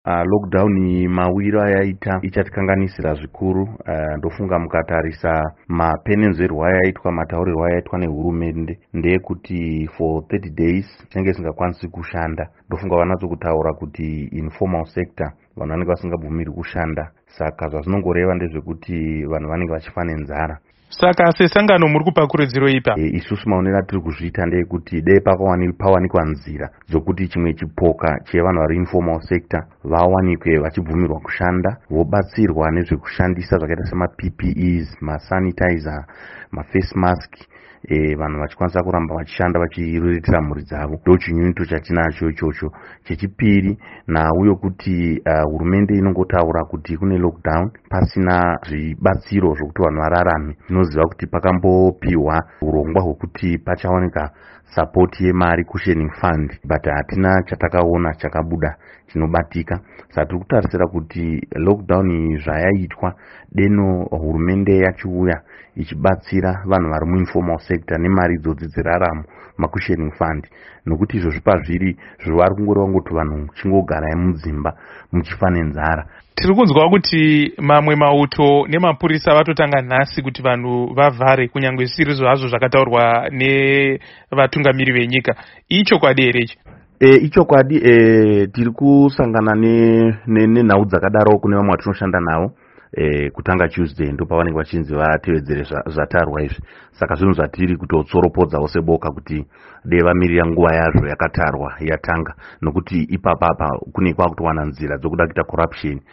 Lockdown mawiro ayaita ichatikanganisira zvikuru. Ndofunga mukatarisa mapenenzerwo ayaitwa, mataurirwo ayaitwa nehurumende ndeyekuti for 30 days chinenge singakwanisi kushanda. Ndofunga vanatsokutaura kuti informal sector vanhu vanenge vasingabvumiri kushanda, saka zvazvinongoreva ndezvekuti vanhu vanenge vachifa nenzara. Saka sesangano muri kupa kurudziro ipa? Isusu maonero atiri kuzviita ndeyekuti dei pawanikwa nzira dzokuti chimwe chipoka chevanhu vari informal sector vawanikwe vachibvumirwa kushanda, vobatsirwa nezvekushandisa zvakaita sema-PPEs, masanitizer, maface mask, vanhu vachikwanisa kuramba vachishanda vachiriritira mhuri dzavo. Ndo chinyunyuto chatinacho ichocho. Chechipiri nauyo kuti hurumende inongotaura kuti kune lockdown pasina zvibatsiro zvokuti vanhu vararame. Tinoziva kuti pakambopiwa urongwa hwekuti pachawanika support yemari cushioning fund, but hatina chatakaona chakabuda chinobatika. Saka tiri kutarisira kuti lockdown zvayaitwa deno hurumende yachiuya ichibatsira vanhu vari muinformal sector nemari idzodzi dziraramo, macushioning fund, nokuti izvo pazviri zvivari kungoreva ngoti vanhu chingogarai mudzimba muchifa nenzara. Tiri kunzwa kuti mamwe mauto nemapurisa vatotanga nhasi kuti vanhu vavhare, kunyange zvisiri zvazvo zvakataurwa nevatungamiri venyika. Ichokwadi here ichi? Ichokwadi. Tiri kusangana nenhau dzakadaro kune vamwe vatinoshanda navo. Kutanga Tuesday ndo pavanenge vachinzi vatevedzere zvatarwa izvi. Saka zvinhu zvatiri kutotsoropodzawo seboka kuti dei vamirira nguva yazvo yakatarwa yatanga, nokuti ipapapa kune kwakutowana nzira dzokuda kuita corruption